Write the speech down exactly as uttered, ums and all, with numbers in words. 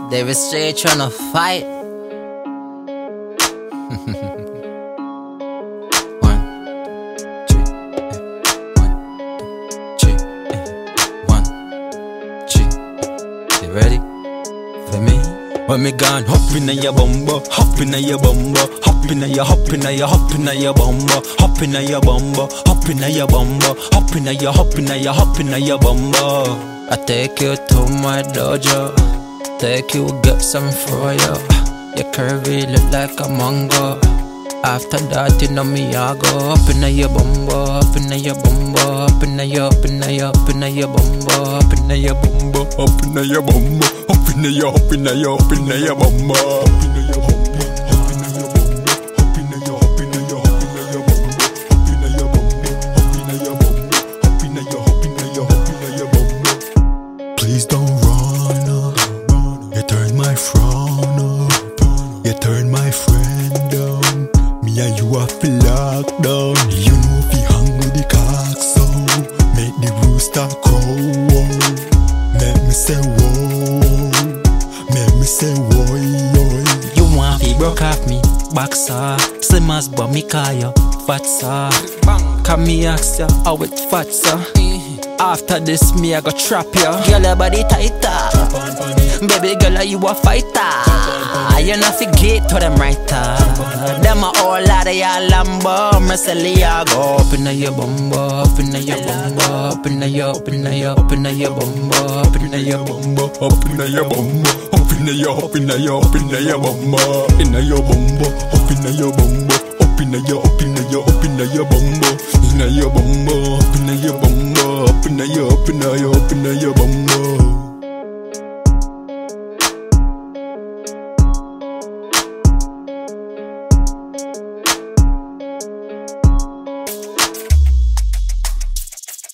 David Straight tryna fight. One, two, one, two, one, two. You ready for me? When me gone, hop inna your bumbo, hop inna your bumbo, hop inna your, hop inna your, hop inna your bumbo, hop inna your bumbo, hop inna your bumbo, hop inna your, hop inna your, hop inna your bumbo. I take you to my dojo, take you get some for you. Your curvy look like a mango. After that, you know me, I go up inna your bumbo, up inna your bumbo, up inna your, up inna your, up inna your bumbo, up inna your bumbo, Up inna your bumbo, up inna your, up inna your, up inna your bumbo, up inna your bumbo, up inna your bumbo, up inna your, up inna your, up inna your bumbo, up inna your bumbo, up inna your bumbo, up inna your, up inna your, up inna your bumbo. Please don't run up, you turn my frown up, you turn my friend down. Me and you have to lock down. You know if you hang with the cock so make the rooster crow. Make me say whoa, make me say whoa, yo. You want fi broke off me, boxer. Slim as but me call you fat sir. Come me ask ya how it fat sir. After this me I go trap ya. Girl your body tighter, baby girl you a fighter. You not forget to them writer. Them a all lot of ya Lambo. Me say ya go up inna your bumbo, up inna your bumbo, up inna your, up inna your, up inna your bumbo, up inna your bumbo, Up inna your bumbo, up inna your, up inna your, up inna your bumbo, inna your bumbo, up inna your bumbo, up inna your, up inna your, up inna your bumbo, inna your bumbo, up inna your bumbo, up inna your, up inna your, up inna your bumbo.